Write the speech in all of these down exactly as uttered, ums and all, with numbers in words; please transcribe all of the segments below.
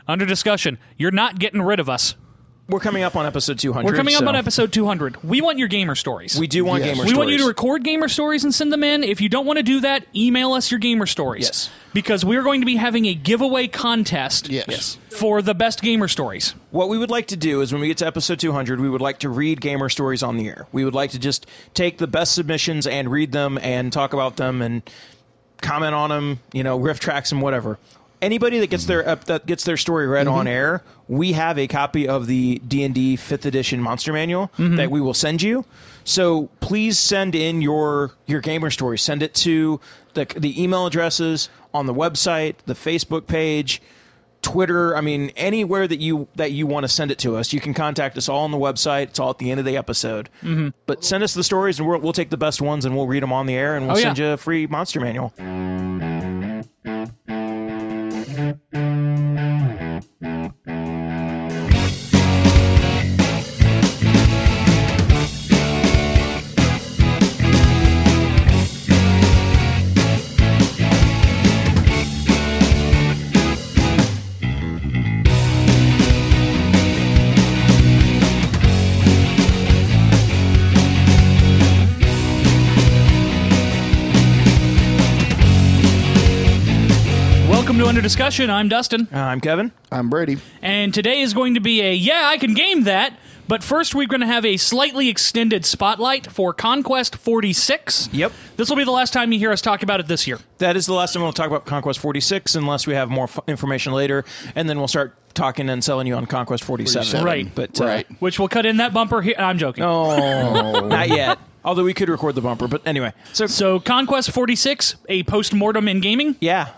Under discussion. You're not getting rid of us. We're coming up on episode two hundred. We're coming up so. on episode two hundred. We want your gamer stories. We do want Yes. gamer we stories. want you to record gamer stories and send them in. If you don't want to do that, email us your gamer stories. Yes. Because we're going to be having a giveaway contest Yes. Yes. for the best gamer stories. What we would like to do is when we get to episode two hundred, we would like to read gamer stories on the air. We would like to just take the best submissions and read them and talk about them and comment on them, you know, riff tracks and whatever. Anybody that gets their uh, that gets their story read mm-hmm. on air, we have a copy of the D and D fifth edition Monster Manual mm-hmm. that we will send you. So please send in your your gamer story. Send it to the the email addresses on the website, the Facebook page, Twitter. I mean, anywhere that you that you want to send it to us, you can contact us all on the website. It's all at the end of the episode. Mm-hmm. But send us the stories, and we'll, we'll take the best ones, and we'll read them on the air, and we'll oh, send yeah. you a free Monster Manual. Welcome to Under Discussion. I'm Dustin. Uh, I'm Kevin. I'm Brady. And today is going to be a, yeah, I can game that. But first, we're going to have a slightly extended spotlight for Conquest forty-six. Yep. This will be the last time you hear us talk about it this year. That is the last time we'll talk about Conquest forty-six, unless we have more f- information later, and then we'll start talking and selling you on Conquest forty-seven. forty-seven. Right. But, uh, Right. Which we'll cut in that bumper here. I'm joking. Oh, not yet. Although we could record the bumper, but anyway. So, So Conquest forty-six, a post-mortem in gaming. yeah.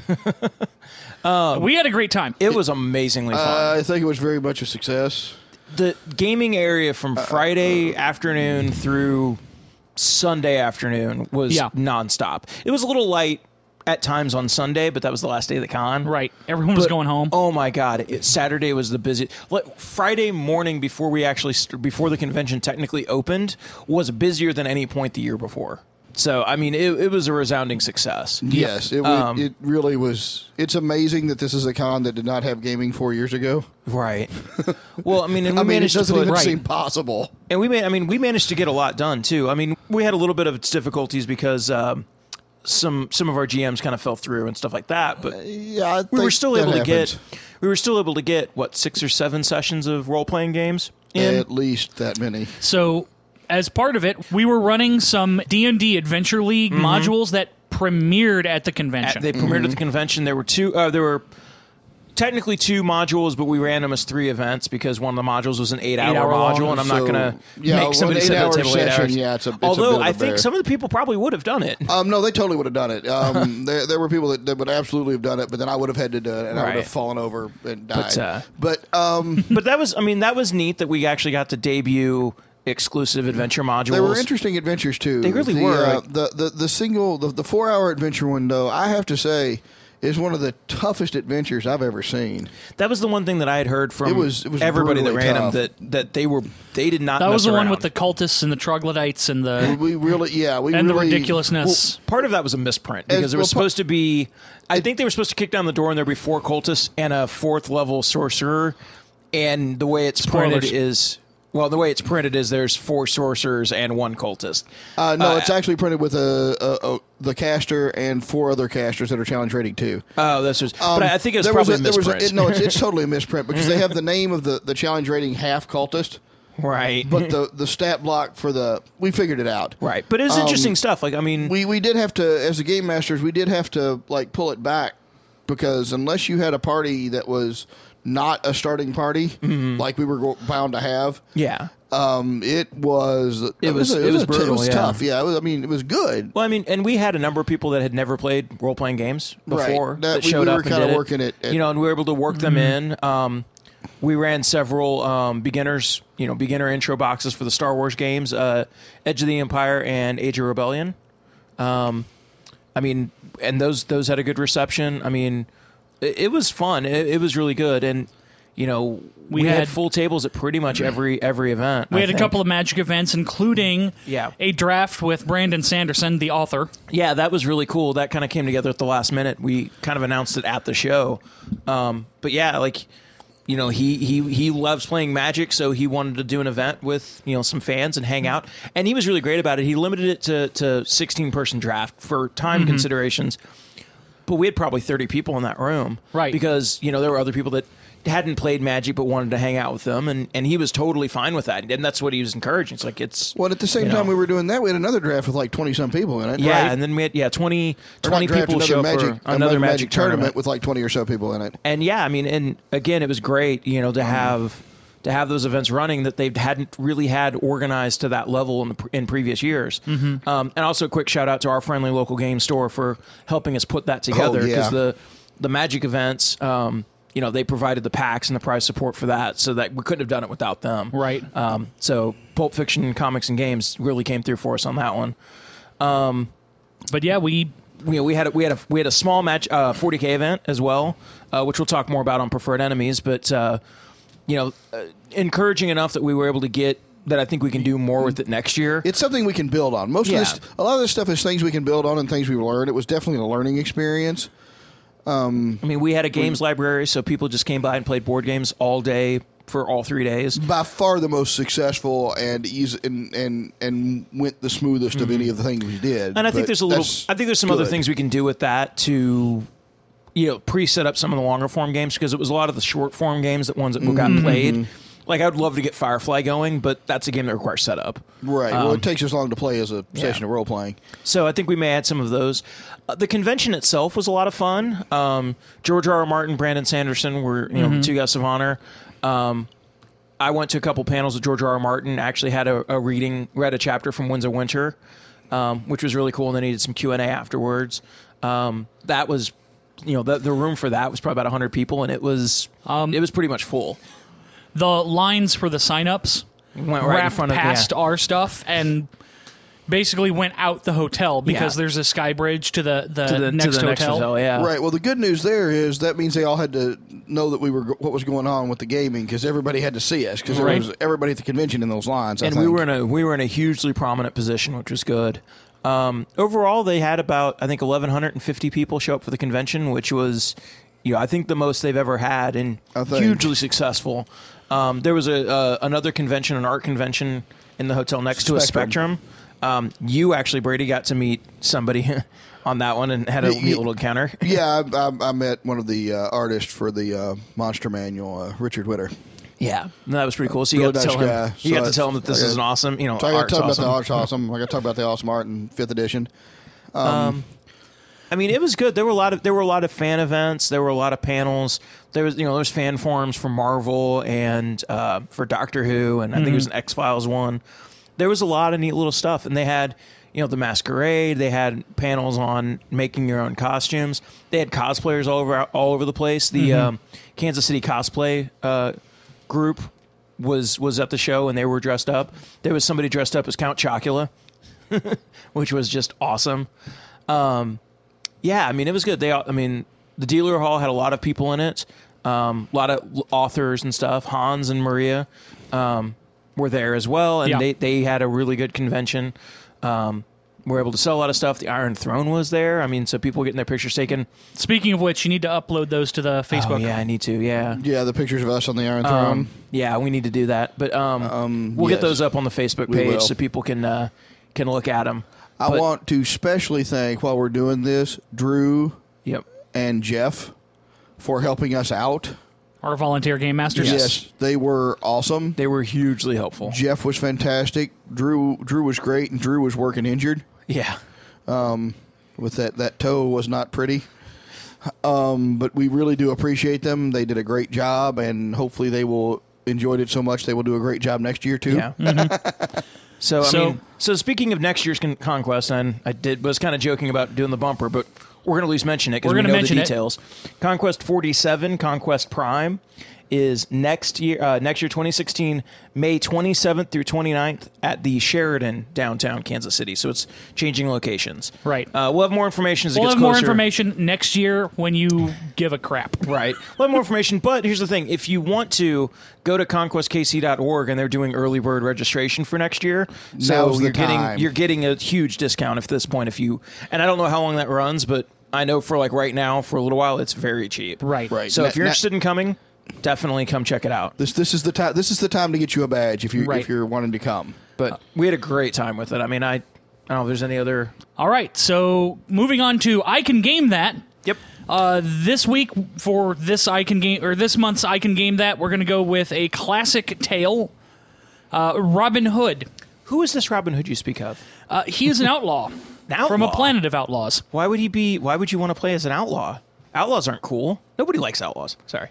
We had a great time. It was amazingly fun. Uh, I think it was very much a success. The gaming area from Friday afternoon through Sunday afternoon was Yeah. nonstop. It was a little light at times on Sunday, but that was the last day of the con. Right. Everyone was But, going home. Oh my God! It, Saturday was the busiest. Like, Friday morning before we actually st- before the convention technically opened was busier than any point the year before. So I mean, it, it was a resounding success. Yes, it, Um, it really was. It's amazing that this is a con that did not have gaming four years ago. Right. Well, I mean, and we I mean, it managed doesn't to put, even right. seem possible. And we, ma- I mean, we managed to get a lot done too. I mean, we had a little bit of difficulties because um, some some of our G Ms kind of fell through and stuff like that. But Yeah, I we were think still that able to happens. get we were still able to get what six or seven sessions of role playing games in. At least that many. So, as part of it, we were running some D and D Adventure League modules that premiered at the convention. At, they premiered at the convention. There were two. Uh, there were technically two modules, but we ran them as three events because one of the modules was an eight-hour Eight-hour long, module, and I'm not so- going to yeah, make somebody an sit at eight-hour the table eight session, hours. yeah, it's a- it's a Although bit of a I think bear. some of the people probably would have done it. Um, no, they totally would have done it. Um, there, there were people that, that would absolutely have done it, but then I would have had to do it, and I would Right. have fallen over and died. But, uh, But, um, But that was, I mean, that was neat that we actually got to debut exclusive adventure modules. they were interesting adventures too. They really the, were. Uh, the, the the single the, the four hour adventure window, I have to say, is one of the toughest adventures I've ever seen. That was the one thing that I had heard from It was- it was everybody that brutally ran tough. them that that they were they did not. that mess was the one around. with the cultists and the troglodytes and the We really, yeah, we and really, the ridiculousness. Part of that was a misprint because As- it was well, pa- supposed to be. I think they were supposed to kick down the door and there'd be four cultists and a fourth level sorcerer. And the way it's printed Spoilers. is well, the way it's printed is there's four sorcerers and one cultist. Uh, no, Uh, it's actually printed with a, a, a the caster and four other casters that are challenge rating too. Oh, that's just. Um, but I think it was there probably was a, a there was misprint. a, it, no, it's, it's totally a misprint because they have the name of the, the challenge rating half cultist, right. but the, the stat block for the we figured it out. right. But it's Um, interesting stuff. Like I mean, We we did have to, as the game masters, we did have to like pull it back because unless you had a party that was not a starting party, Mm-hmm. like we were go- bound to have, yeah. um, it was it was- a- it was a- brutal, It was yeah. tough. Yeah, it was, I mean, it was good. Well, I mean, and we had a number of people that had never played role playing games Right. before That that, we- showed we were up and kinda did it. working it at- You know, and we were able to work them in. Um, we ran several um, beginners, you know, beginner intro boxes for the Star Wars games, uh, Edge of the Empire and Age of Rebellion. Um, I mean, and those those had a good reception. I mean, it, it was fun. It, it was really good, and you know, We we, had, had- full tables at pretty much every every event. We I had a think. couple of Magic events, including Yeah. a draft with Brandon Sanderson, the author. Yeah, that was really cool. That kind of came together at the last minute. We kind of announced it at the show. Um, but yeah, like, you know, he, he, he loves playing Magic, so he wanted to do an event with, you know, some fans and hang out. And he was really great about it. He limited it to, to sixteen-person draft for time Mm-hmm. considerations. But we had probably thirty people in that room. Right. Because, you know, there were other people that hadn't played Magic but wanted to hang out with them, and, and he was totally fine with that. And that's what he was encouraging. It's like, it's... Well, at the same you time know. we were doing that, we had another draft with like twenty-some people in it. Yeah, right? and then we had, yeah, twenty, Or twenty not draft, people another show magic, up for another Magic, tournament. with like twenty or so people in it. And yeah, I mean, and again, it was great, you know, to have to have those events running that they hadn't really had organized to that level in the, in previous years. Mm-hmm. Um, and also, a quick shout out to our friendly local game store for helping us put that together, because yeah. the the Magic events, um, you know, they provided the packs and the prize support for that, so that we couldn't have done it without them. Right. Um, so, Pulp Fiction Comics and Games really came through for us on that one. But yeah, we You know, we had a, we had a we had a small match uh, forty K event as well, uh, which we'll talk more about on Preferred Enemies. But uh, you know, uh, encouraging enough that we were able to get that. I think we can do more with it next year. It's something we can build on. Most Yeah. of this, a lot of this stuff is things we can build on and things we've learned. It was definitely a learning experience. I mean, we had a games library, so people just came by and played board games all day for all three days. By far the most successful and easy and and, and went the smoothest of any of the things we did. Mm-hmm. And I think But there's a little. that's I think there's some other good. things we can do with that to, you know, pre-set up some of the longer form games, because it was a lot of the short form games that ones that got Mm-hmm. played. Like, I'd love to get Firefly going, but that's a game that requires setup. Right. well, Um, it takes as long to play as a session of role playing. So I think we may add some of those. Uh, the convention itself was a lot of fun. Um, George R. R. Martin, Brandon Sanderson were, you know, the two guests of honor. Um, I went to a couple panels with George R. R. Martin. Actually had a, a reading, read a chapter from Winds of Winter, um, which was really cool. And then he did some Q and A afterwards. Um, that was, you know, the, the room for that was probably about one hundred people, and it was Um, it was pretty much full. the lines for the signups Went right in wrapped front of past yeah. our stuff and basically went out the hotel because Yeah. there's a sky bridge to the, the, to the next to the hotel. next hotel. Yeah, Right. Well, the good news there is that means they all had to know that we were what was going on with the gaming, because everybody had to see us, because there Right. was everybody at the convention in those lines. I and we think. were in a we were in a hugely prominent position, which was good. Um, overall, they had about I think eleven fifty people show up for the convention, which was, you know, I think the most they've ever had, and I think. hugely successful. Um, there was a uh, another convention, an art convention, in the hotel next to a Spectrum. Spectrum. Um, you actually, Brady, got to meet somebody on that one and had a Y- neat y- little encounter. Yeah, I, I, I met one of the uh, artists for the uh, Monster Manual, uh, Richard Witter. Yeah, that was pretty cool. So you Really got to nice tell him, guy. you So got to I- tell him that this I is got- an awesome, you know, So I got to art's talk about awesome. the art's awesome. I got to talk about the awesome art in fifth edition. Um, I mean, it was good. There were a lot of there were a lot of fan events. There were a lot of panels. There was you know there's fan forums for Marvel and uh, for Doctor Who, and I think it was an X Files one. There was a lot of neat little stuff, and they had you know the Masquerade. They had panels on making your own costumes. They had cosplayers all over all over the place. The um, Kansas City cosplay uh, group was was at the show, and they were dressed up. There was somebody dressed up as Count Chocula, which was just awesome. Um, yeah, I mean, it was good. They, I mean, the dealer hall had a lot of people in it, um, a lot of authors and stuff. Hans and Maria um, were there as well, and Yeah. they, they had a really good convention. Um, were able to sell a lot of stuff. The Iron Throne was there. I mean, so people were getting their pictures taken. Speaking of which, you need to upload those to the Facebook. Oh, yeah, I need to. Yeah. Yeah, the pictures of us on the Iron Throne. Um, yeah, we need to do that. But um, Um, we'll yes. get those up on the Facebook We page will. so people can uh, can look at them. I but- want to specially thank, while we're doing this, Drew Yep. and Jeff for helping us out. Our volunteer game masters. Yes, they were awesome. They were hugely helpful. Jeff was fantastic. Drew Drew was great, and Drew was working injured. Yeah. With that that toe was not pretty. Um, but we really do appreciate them. They did a great job, and hopefully they will enjoyed it so much they will do a great job next year too. Yeah. So, I So- mean, so speaking of next year's con- conquest, and I did was kind of joking about doing the bumper, but we're going to at least mention it because We're we gonna know mention the it. details. Conquest forty-seven, Conquest Prime, is next year, uh, next year, twenty sixteen, May twenty-seventh through twenty-ninth at the Sheridan downtown Kansas City. So it's changing locations. Right. Uh, we'll have more information as We'll it gets have more closer. information next year when you give a crap. Right. We'll have more information, but here's the thing. If you want to, go to conquest k c dot org, and they're doing early bird registration for next year. So Now's the you're getting time. you're getting a huge discount at this point. If you and I don't know how long that runs, but I know for like right now, for a little while, it's very cheap. Right. Right. So Na- if you're na- interested in coming, definitely come check it out. This this is the time. This is the time to get you a badge if you Right. if you're wanting to come. But We had a great time with it. I mean, I, I don't know if there's any other. All right. So moving on to I Can Game That. Yep. Uh, this week for this I Can Game or this month's I Can Game That, we're going to go with a classic tale, uh, Robin Hood. Who is this Robin Hood you speak of? Uh, he is an outlaw, An from a outlaw? planet of outlaws. Why would he be? Why would you want to play as an outlaw? Outlaws aren't cool. Nobody likes outlaws. Sorry.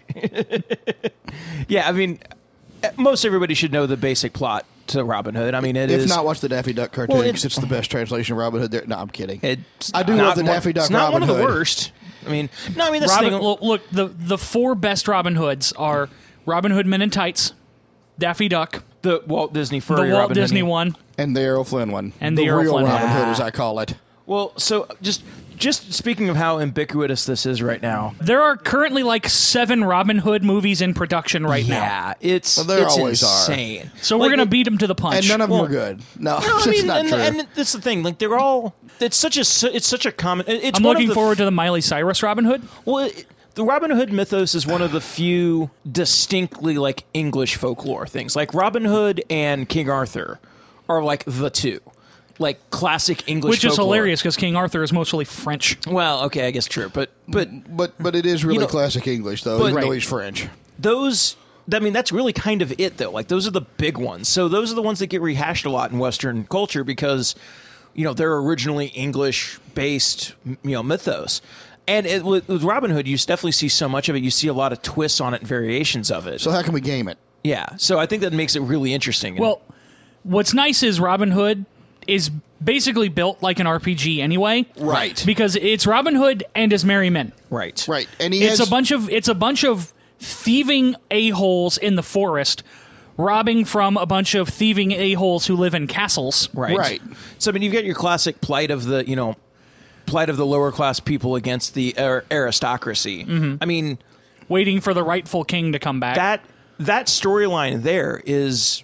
Yeah, I mean, most everybody should know the basic plot to Robin Hood. I mean, it if is. not, watch the Daffy Duck cartoon Well, it- 'cause it's the best translation of Robin Hood. There. No, I'm kidding. It's I do not love the one- Daffy Duck It's not Robin one of the Hood. worst. I mean, no, I mean that's Robin, the thing. look, look, the the four best Robin Hoods are Robin Hood Men in Tights, Daffy Duck, The Walt Disney the furry Walt Robin Disney Hood. one. And the Errol Flynn one. And the Errol real Flynn one. Robin Hood, Ah. as I call it. Well, so just just speaking of how ubiquitous this is right now. There are currently like seven Robin Hood movies in production right now. Yeah, it's Well, there it's always are. insane. So Like, we're gonna it- beat them to the punch. And none of them Well, are good. No, No, I it's mean, not and, true. and that's the thing. Like they're all. It's such a. It's such a common. It's I'm one of looking the, forward to the Miley Cyrus Robin Hood. Well, it, the Robin Hood mythos is one of the few distinctly like English folklore things. Like Robin Hood and King Arthur are like the two, like classic English. Which is folklore. hilarious because King Arthur is mostly French. Well, okay, I guess true, but but but but it is really know- classic English, though, but- even though Right. he's French. those. I mean, that's really kind of it, though. Like those are the big ones. So those are the ones that get rehashed a lot in Western culture because, you know, they're originally English-based, you know, mythos. And it, with, with Robin Hood, you definitely see so much of it. You see a lot of twists on it and variations of it. So how can we game it? Yeah, so I think that makes it really interesting. And- Well, what's nice is Robin Hood is basically built like an R P G anyway. Right. Because it's Robin Hood and his merry men. right, Right, and he It's has a bunch of it's a bunch of thieving a-holes in the forest, robbing from a bunch of thieving a-holes who live in castles. right, Right. So I mean, you've got your classic plight of the, you know, plight of the lower class people against the ar- aristocracy. Mm-hmm. I mean, Waiting for the rightful king to come back. that that storyline there is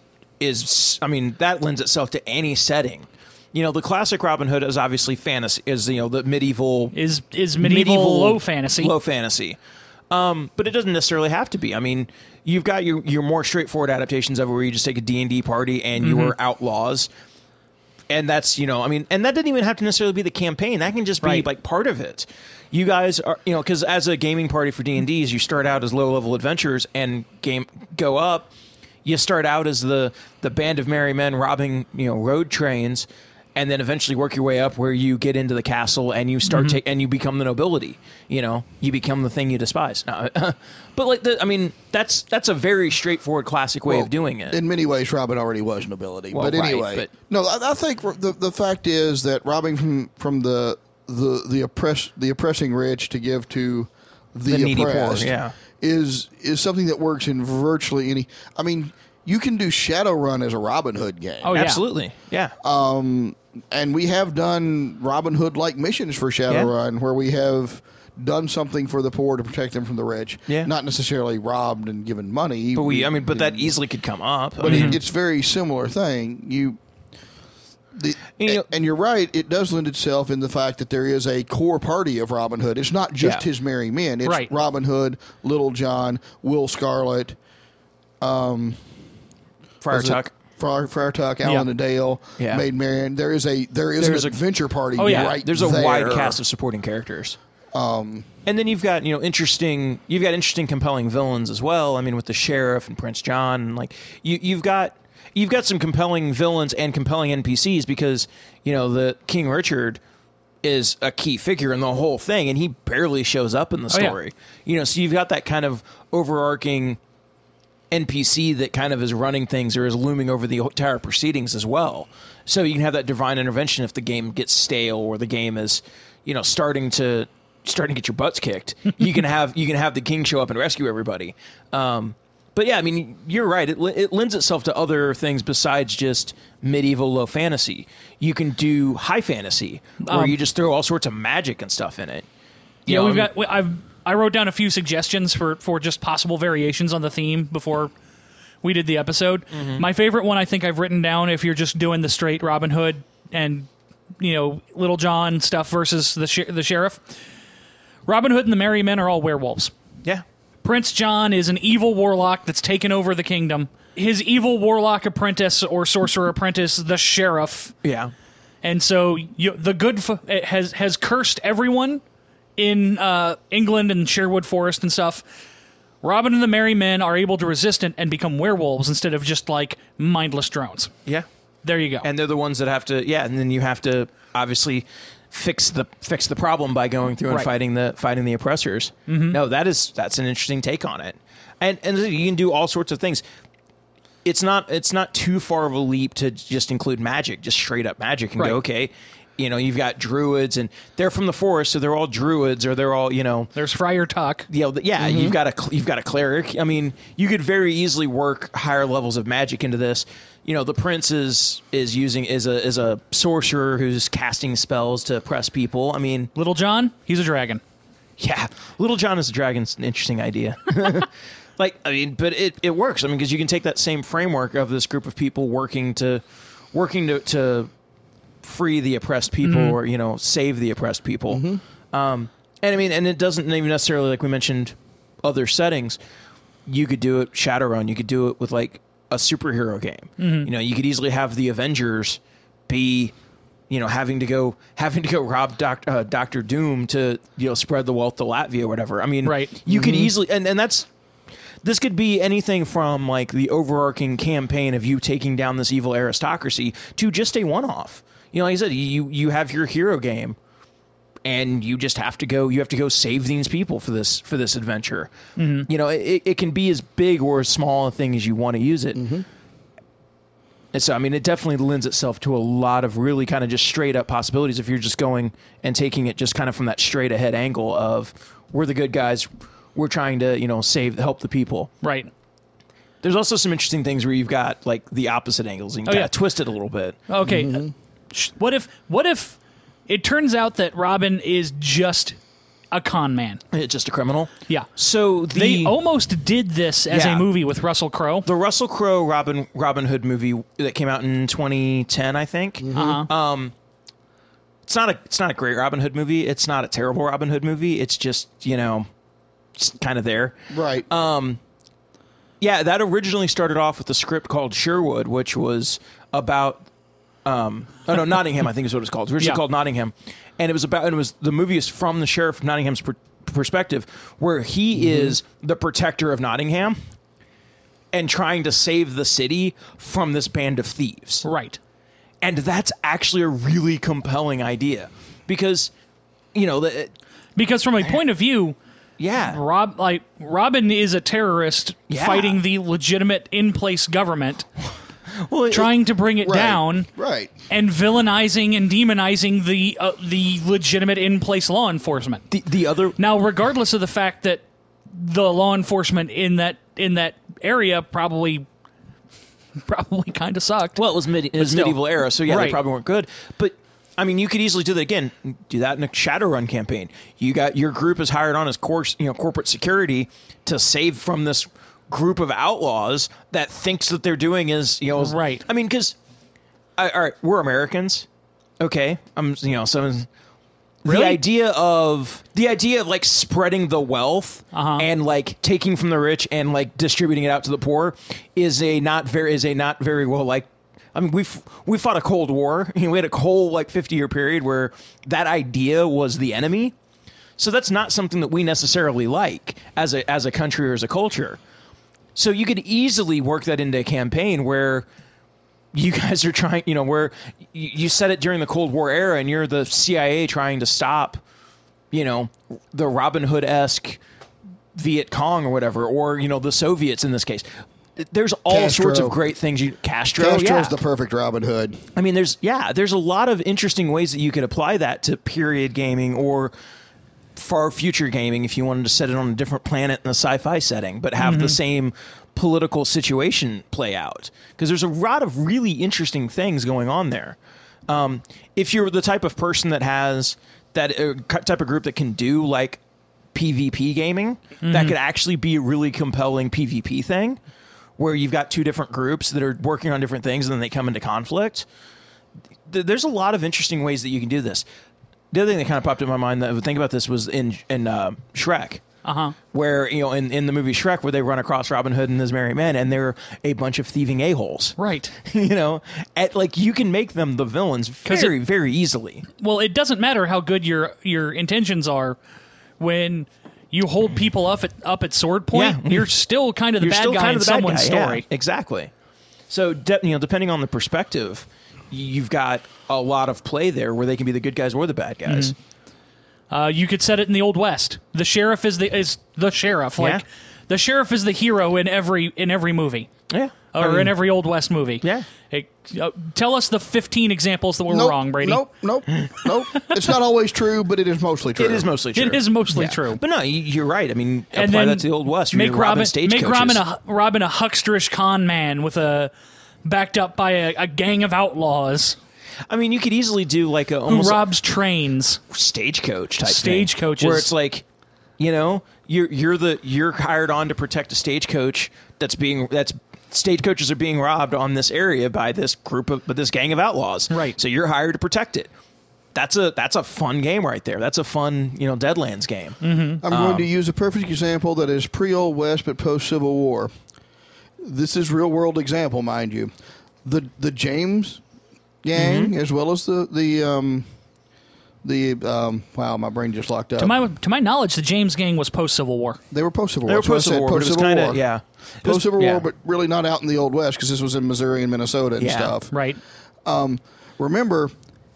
is I mean, that lends itself to any setting. You know, the classic Robin Hood is obviously fantasy, is you know the medieval is is medieval, low fantasy. low fantasy. Um, but it doesn't necessarily have to be. I mean, you've got your your more straightforward adaptations of it where you just take a D and D party and Mm-hmm. you're outlaws. And that's, you know, I mean, and that didn't even have to necessarily be the campaign. That can just be Right. like part of it. You guys are, you know, because as a gaming party for D and Ds, you start out as low level adventurers and game go up. You start out as the the band of merry men robbing, you know, road trains, and then eventually work your way up where you get into the castle and you start Mm-hmm. ta- and you become the nobility. You know, you become the thing you despise. No, but like, the, I mean, that's that's a very straightforward classic way Well, of doing it. In many ways, Robin already was nobility. Well, but right, anyway, but- no, I, I think the the fact is that robbing from from the the the oppress the oppressing rich to give to the, The needy poor, oppressed yeah. is is something that works in virtually any. I mean, you can do Shadowrun as a Robin Hood game. Oh, yeah. Absolutely, yeah. Um, and we have done Robin Hood like missions for Shadowrun where we have done something for the poor to protect them from the rich. Yeah. Not necessarily robbed and given money. But we, I mean, but that easily could come up. I But mean, it, it's very similar thing. You, the, You know- and you're right. It does lend itself in the fact that there is a core party of Robin Hood. It's not just Yeah. his merry men. It's Right. Robin Hood, Little John, Will Scarlet, um, Friar was it Tuck. Friar, Friar Tuck, Alan Yeah. and Dale, Yeah. Maid Marian. There is a there is There's a- an adventure party. Oh, yeah. right There's a there. wide cast of supporting characters. Um, And then you've got, you know, interesting you've got interesting compelling villains as well. I mean, with the sheriff and Prince John, and like you you've got you've got some compelling villains and compelling N P Cs because, you know, the King Richard is a key figure in the whole thing and he barely shows up in the Oh, yeah. story. You know, so you've got that kind of overarching N P C that kind of is running things or is looming over the entire proceedings as well. So you can have that divine intervention if the game gets stale or the game is, you know, starting to starting to get your butts kicked, you can have you can have the king show up and rescue everybody. Um, but yeah, I mean, you're right. It, it lends itself to other things besides just medieval low fantasy. You can do high fantasy, where Um, you just throw all sorts of magic and stuff in it. You Yeah, know, we've I mean- got. we- I've I wrote down a few suggestions for for just possible variations on the theme before we did the episode. Mm-hmm. My favorite one I think I've written down, if you're just doing the straight Robin Hood and you know Little John stuff versus the sh- the sheriff. Robin Hood and the Merry Men are all werewolves. yeah. Prince John is an evil warlock that's taken over the kingdom. His evil warlock apprentice or sorcerer apprentice, the sheriff, Yeah. and so you, the good f- has has cursed everyone in uh, England and Sherwood Forest and stuff. Robin and the Merry Men are able to resist it and become werewolves instead of just like mindless drones. Yeah. There you go. And they're the ones that have to, yeah, and then you have to obviously fix the fix the problem by going through and Right. fighting the fighting the oppressors. Mm-hmm. No, that is that's an interesting take on it, and and you can do all sorts of things. It's not it's not too far of a leap to just include magic, just straight up magic, and Right. go, okay, you know, you've got druids, and they're from the forest, so they're all druids, or they're all, you know, There's Friar Tuck. you know, yeah, you've got a you've got a cleric. I mean, you could very easily work higher levels of magic into this. You know, the prince is is using is a is a sorcerer who's casting spells to oppress people. I mean, Little John, he's a dragon. yeah, Little John as a dragon's an interesting idea. Like, I mean, but it, it works. I mean, because you can take that same framework of this group of people working to working to, to free the oppressed people, Mm-hmm. or you know, save the oppressed people. Um, and I mean, and it doesn't even necessarily, like we mentioned, other settings. You could do it Shadowrun. You could do it with like a superhero game. Mm-hmm. You know, you could easily have the Avengers be, you know, having to go having to go rob Doctor uh, Doctor Doom to, you know, spread the wealth to Latvia or whatever. I mean, Right. You could easily, and and that's. This could be anything from like the overarching campaign of you taking down this evil aristocracy to just a one-off. You know, like I said, you you have your hero game, and you just have to go. You have to go save these people for this for this adventure. Mm-hmm. You know, it, it can be as big or as small a thing as you want to use it. Mm-hmm. And so, I mean, it definitely lends itself to a lot of really kind of just straight up possibilities if you're just going and taking it just kind of from that straight ahead angle of we're the good guys. We're trying to, you know, save, help the people. Right. There's also some interesting things where you've got like the opposite angles. And you Oh, kind yeah. of twist it a little bit. Okay. Mm-hmm. uh, sh- What if what if it turns out that Robin is just a con man? It's just a criminal. Yeah. So the They almost did this as Yeah. a movie with Russell Crowe. the Russell Crowe Robin Robin Hood movie that came out in twenty ten, I think. Uh-huh. Um, it's not a it's not a great Robin Hood movie. It's not a terrible Robin Hood movie. It's just, you know, just kind of there. Right. Um, yeah, that originally started off with a script called Sherwood, which was about, um, oh no, Nottingham, I think is what it's called. It's originally Yeah. called Nottingham, and it was about, and it was the movie is from the sheriff of Nottingham's per, perspective, where he is the protector of Nottingham, and trying to save the city from this band of thieves. Right. And that's actually a really compelling idea, because, you know, the, Because from a point of view, yeah, Rob like Robin is a terrorist Yeah. fighting the legitimate in-place government, well, it- trying to bring it Right. down, Right. and villainizing and demonizing the uh, the legitimate in-place law enforcement. the the other. Now, regardless of the fact that the law enforcement in that in that area probably probably kind of sucked. Well, it was, mid- it was still. medieval era, so yeah, Right. they probably weren't good. But I mean, you could easily do that again. Do that in a Shadowrun campaign. You got your group is hired on as course, you know, corporate security to save from this group of outlaws that thinks that they're doing is, you know, Right. I mean, because all right, we're Americans, okay. I'm, you know, so Really? the idea of the idea of like spreading the wealth Uh-huh. and like taking from the rich and like distributing it out to the poor is a not very is a not very well like. I mean, we we fought a Cold War. You know, we had a whole like fifty year period where that idea was the enemy. So that's not something that we necessarily like as a as a country or as a culture. So you could easily work that into a campaign where you guys are trying, you know, where you, you set it during the Cold War era and you're the C I A trying to stop, you know, the Robin Hood-esque Viet Cong or whatever, or, you know, the Soviets in this case. There's all Castro. sorts of great things. You Castro, Castro's yeah. the perfect Robin Hood. I mean, there's yeah, there's a lot of interesting ways that you could apply that to period gaming or far future gaming if you wanted to set it on a different planet in a sci-fi setting, but have Mm-hmm. the same political situation play out. Because there's a lot of really interesting things going on there. Um, if you're the type of person that has that uh, type of group that can do like PvP gaming, Mm-hmm. that could actually be a really compelling PvP thing, where you've got two different groups that are working on different things and then they come into conflict. Th- there's a lot of interesting ways that you can do this. The other thing that kind of popped in my mind that I would think about this was in in uh, Shrek. Uh-huh. Where, you know, in, in the movie Shrek, where they run across Robin Hood and his merry men, and they're a bunch of thieving a-holes. Right. You know, at, like, you can make them the villains 'Cause very, it- very easily. Well, it doesn't matter how good your your intentions are when you hold people up at up at sword point. Yeah. You're still kind of the You're bad still guy kind in of the bad someone's guy, yeah, story. exactly. So, de- you know, depending on the perspective, you've got a lot of play there where they can be the good guys or the bad guys. Mm-hmm. Uh, you could set it in the Old West. The sheriff is the is the sheriff. Like Yeah. the sheriff is the hero in every in every movie, Yeah. or I mean, in every Old West movie. Yeah. Hey, uh, tell us the fifteen examples that were Nope, wrong, Brady. Nope, nope, nope. It's not always true, but it is mostly true. It is mostly true. It is mostly Yeah. true. But no, you- you're right. I mean, And apply then that to the Old West. You're Make Robin, Robin stagecoaches. make Robin a Robin a hucksterish con man with a backed up by a, a gang of outlaws I mean, you could easily do like a who almost robs trains. stagecoach type Stagecoaches. thing, where it's like, you know, you're you're the you're hired on to protect a stagecoach that's being that's stagecoaches are being robbed on this area by this group of by this gang of outlaws. Right. So you're hired to protect it. That's a that's a fun game right there. That's a fun, you know, Deadlands game. Mm-hmm. I'm going to use a perfect example that is pre-Old West but post-Civil War. This is real-world example, mind you. The the James gang, Mm-hmm. as well as the the um, the um, wow, my brain just locked up. To my to my knowledge, the James Gang was post Civil War. they were post-Civil They War. were That's what I post-Civil said, War, but it was post-Civil kind War. of yeah, It was- Post-Civil yeah. War, but really not out in the Old West because this was in Missouri and Minnesota and Yeah. stuff. Right. Remember,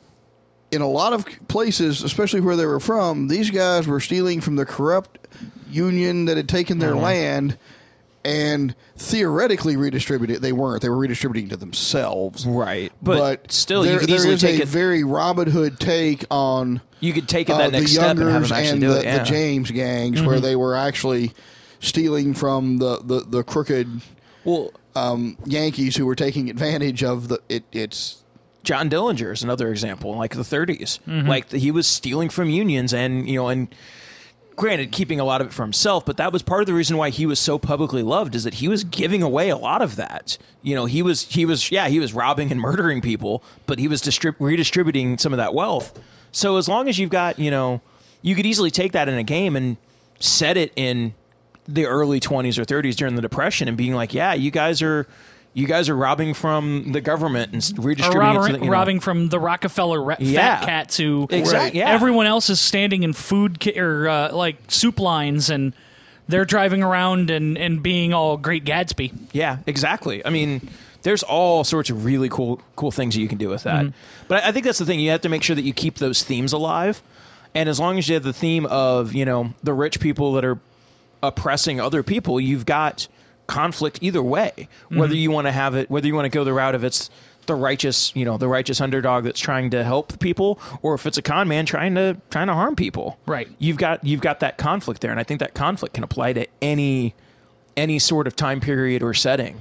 in a lot of places, especially where they were from, these guys were stealing from the corrupt union that had taken their Mhm. land and theoretically redistributed it. They weren't. They were redistributing to themselves. right. But, But, still, there, you could there easily is take a it. very Robin Hood take on You could take it uh, that the next step and have Youngers them actually and do the, it. Yeah. the James gangs, where they were actually stealing from the, the, the crooked well, um, Yankees who were taking advantage of the it. It's John Dillinger is another example in like the thirties. Like he was stealing from unions and, you know, and granted keeping a lot of it for himself, but that was part of the reason why he was so publicly loved is that he was giving away a lot of that. You know, he was, he was, yeah, he was robbing and murdering people, but he was distrib- redistributing some of that wealth. So as long as you've got, you know, you could easily take that in a game and set it in the early twenties or thirties during the Depression and being like, yeah, you guys are, you guys are robbing from the government and Or redistributing robbing, it to the, you know. robbing from the Rockefeller ra- Yeah. fat cats who Exact- yeah. everyone else is standing in food ki- or uh, like soup lines and they're driving around and, and being all Great Gatsby. Yeah, exactly. I mean, there's all sorts of really cool cool things that you can do with that. But I I think that's the thing. You have to make sure that you keep those themes alive. And as long as you have the theme of, you know, the rich people that are oppressing other people, you've got conflict either way. Whether you want to have it, whether you want to go the route of it's the righteous, you know, the righteous underdog that's trying to help people, or if it's a con man trying to trying to harm people. Right. You've got you've got that conflict there, and I think that conflict can apply to any any sort of time period or setting.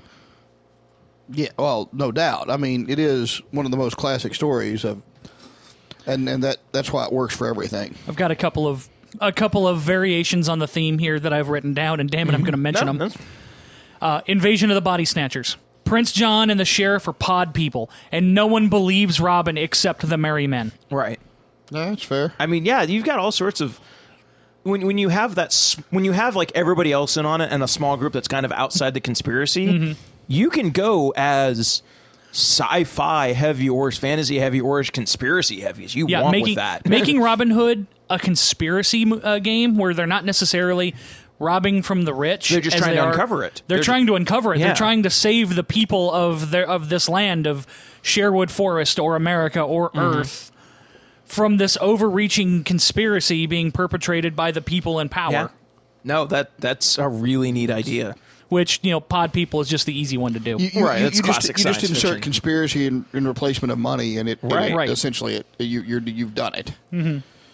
yeah, well, no doubt. I mean, it is one of the most classic stories of, and and that that's why it works for everything. I've got a couple of a couple of variations on the theme here that I've written down, and damn it, I'm going to mention No, them. that's- Uh, Invasion of the Body Snatchers. Prince John and the sheriff are pod people, and no one believes Robin except the merry men. Right. No, that's fair. I mean, yeah, you've got all sorts of when when you have that s- when you have like everybody else in on it and a small group that's kind of outside the conspiracy, you can go as sci-fi heavy or as fantasy heavy or as conspiracy heavy as you Yeah, want making with that. making Robin Hood a conspiracy uh, game where they're not necessarily robbing from the rich. They're just as trying they to are- uncover it. They're, They're- trying to uncover it. Yeah. They're trying to save the people of their of this land of Sherwood Forest or America or Mm-hmm. Earth from this overreaching conspiracy being perpetrated by the people in power. Yeah. No, that that's a really neat idea. Which, you know, pod people is just the easy one to do. You, you, Right, you, that's you just, classic you just science insert fiction. conspiracy in, in replacement of money, and it, Right. it Right. essentially it, you, you're, you've done it.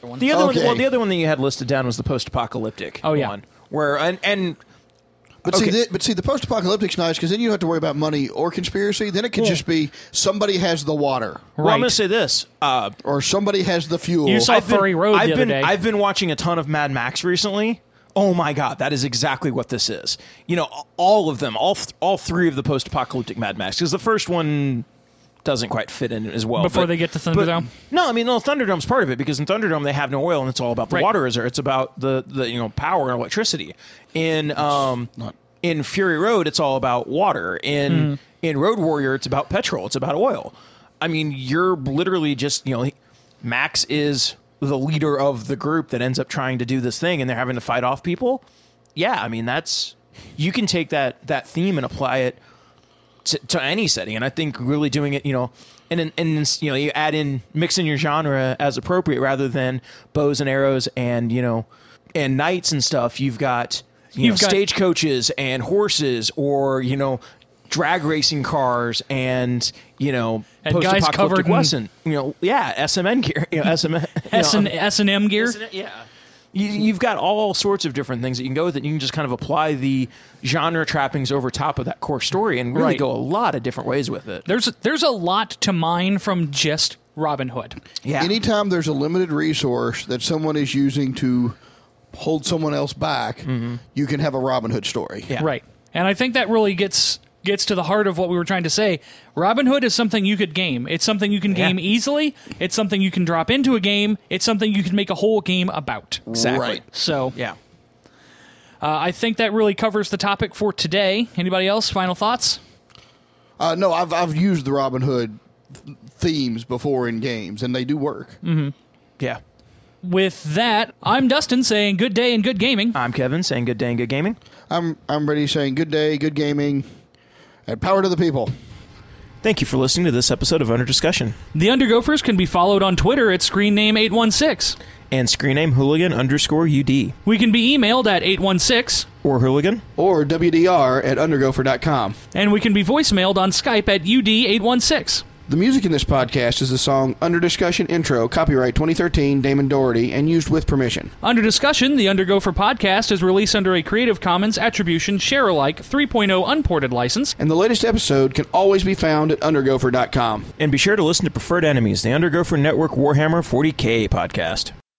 one. The other Okay. one, well, the other one that you had listed down was the post-apocalyptic Oh, yeah. one, where and and But Okay. see, the, but see, the post-apocalyptic's nice because then you don't have to worry about money or conspiracy. Then it could just be somebody has the water well, Right. I'm going to say this. Uh, or somebody has the fuel. You saw I've been, Furry Road I've the other been, day. I've been watching a ton of Mad Max recently. Oh my God, that is exactly what this is. You know, all of them, all th- all three of the post-apocalyptic Mad Max, because the first one doesn't quite fit in as well. Before but- they get to but- Thunderdome? No, I mean, no, Thunderdome's part of it because in Thunderdome they have no oil and it's all about the Right. water reserve. It's about the, the you know power and electricity. In um not- in Fury Road, it's all about water. In Mm-hmm. in Road Warrior, it's about petrol. It's about oil. I mean, you're literally just you know, Max is the leader of the group that ends up trying to do this thing, and they're having to fight off people. Yeah, I mean that's you can take that that theme and apply it to, to any setting, and I think really doing it, you know, and and, and you know, you add in mixing your genre as appropriate rather than bows and arrows and you know, and knights and stuff. You've got you You've know got- stagecoaches and horses, or you know, drag racing cars, and you know, And guys post-apocalyptic covered in- Western. You know, yeah, S M N gear, you know, S M N, you S know, and S and M gear. yeah. You, you've got all sorts of different things that you can go with it. You can just kind of apply the genre trappings over top of that core story and really Right. go a lot of different ways with it. There's there's a lot to mine from just Robin Hood. Yeah. Anytime there's a limited resource that someone is using to hold someone else back, you can have a Robin Hood story. Yeah. Right. And I think that really gets gets to the heart of what we were trying to say. Robin Hood is something you could game. It's something you can Yeah. game easily. It's something you can drop into a game. It's something you can make a whole game about. Exactly. Right. So Yeah. uh, I think that really covers the topic for today. Anybody else? Final thoughts? Uh, no, I've I've used the Robin Hood th- themes before in games, and they do work. Yeah. With that, I'm Dustin saying good day and good gaming. I'm Kevin saying good day and good gaming. I'm I'm ready saying good day, good gaming, and power to the people. Thank you for listening to this episode of Under Discussion. The Undergophers can be followed on Twitter at screenname eight one six. And screen name hooligan underscore UD. We can be emailed at eight one six. Or hooligan. Or W D R at undergopher dot com. And we can be voicemailed on Skype at U D eight one six. The music in this podcast is the song Under Discussion Intro, copyright twenty thirteen, Damon Doherty, and used with permission. Under Discussion, the Undergopher podcast is released under a Creative Commons Attribution Share-alike three point oh unported license. And the latest episode can always be found at undergopher dot com. And be sure to listen to Preferred Enemies, the Undergopher Network Warhammer forty K podcast.